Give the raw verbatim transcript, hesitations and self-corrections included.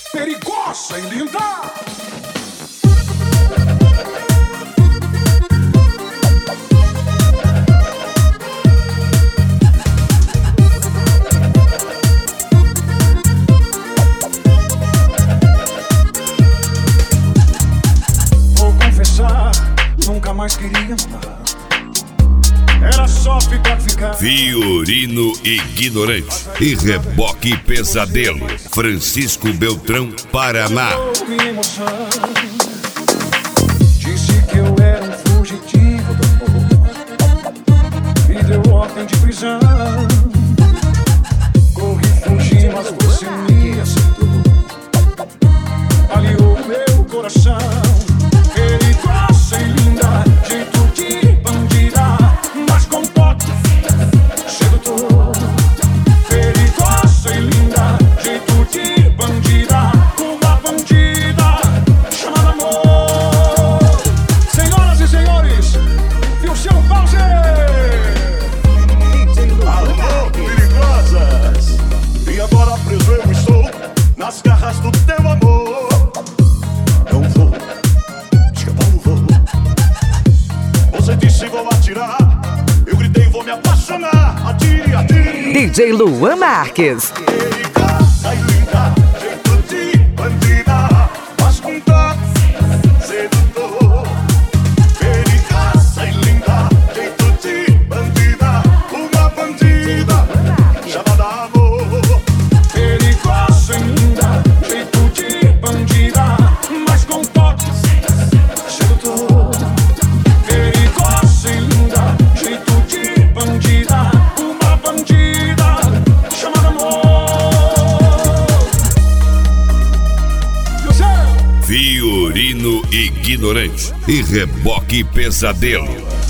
perigosa e linda. Vou confessar, nunca mais queria mudar. Era só ficar, ficar. Fiorino Ignorante e Reboque Pesadelo, Francisco Beltrão, Paraná. Minha emoção disse que eu era um fugitivo do amor, me deu ordem de prisão. Corri, fugi, mas você me aceitou, aliou meu coração. Perigosa e linda, jeito de bandida, mas com toque sedutor. Perigosa e linda, jeito de bandida, uma bandida chamada amor. Senhoras e senhores, e o seu pause. Alô, perigosas! E agora preso eu estou nas garras do teu amor. Não vou escapar, não vou. Você disse vou atirar, eu gritei vou me apaixonar. Atire, atire. D J Luan Marques. Perigosa e linda, jeito de bandida, mas com toque sedutor. Perigosa e linda, jeito de bandida, uma bandida chamada amor. Perigosa e linda, jeito de bandida, mas com toque sedutor. Perigosa e linda, jeito de bandida, uma bandida chamada amor. Fiorino Ignorante e Reboque Pesadelo.